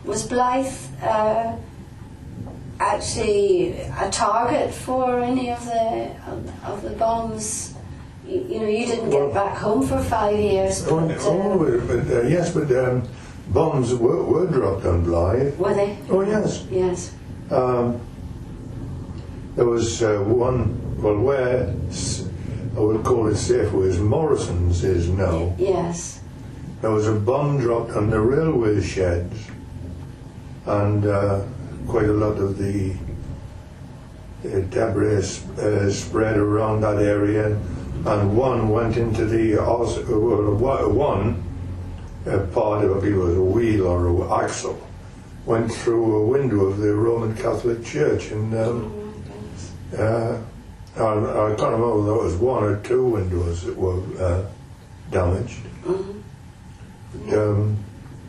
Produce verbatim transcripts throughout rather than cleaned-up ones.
was Blythe uh, actually a target for any of the of, of the bombs? You, you know, you didn't get Well, back home for five years. But, Oh, oh, uh, but, uh, yes, but um, bombs were, were dropped on Blythe. were they? Oh, yes. Yes. Um, there was uh, one, well, where s- I would call it safe, where Morrison's is now. Yes. There was a bomb dropped on the railway sheds, and uh, quite a lot of the uh, debris uh, spread around that area, and one went into the, also, well, one uh, part of it, I believe it was a wheel or an axle, went through a window of the Roman Catholic Church, and um, uh, I, I can't remember whether it was one or two windows that were uh, damaged. Mm-hmm. Um,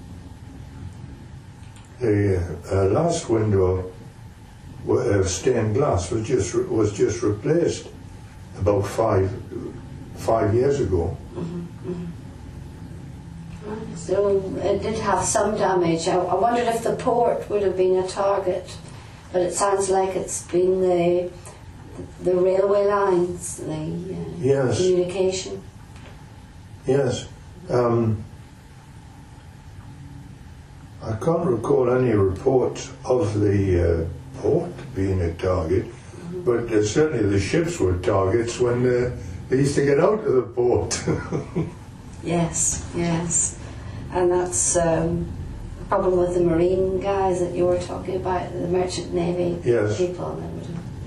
the uh, last window of stained glass was just was just replaced about five five years ago. Mm-hmm. Mm-hmm. So it did have some damage. I, I wondered if the port would have been a target, but it sounds like it's been the the railway lines, the uh, Yes. communication. Yes. Um, I can't recall any reports of the uh, port being a target, mm-hmm. but uh, certainly the ships were targets when uh, they used to get out of the port. Yes, yes. And that's um, the problem with the marine guys that you were talking about, the merchant navy Yes. people. They would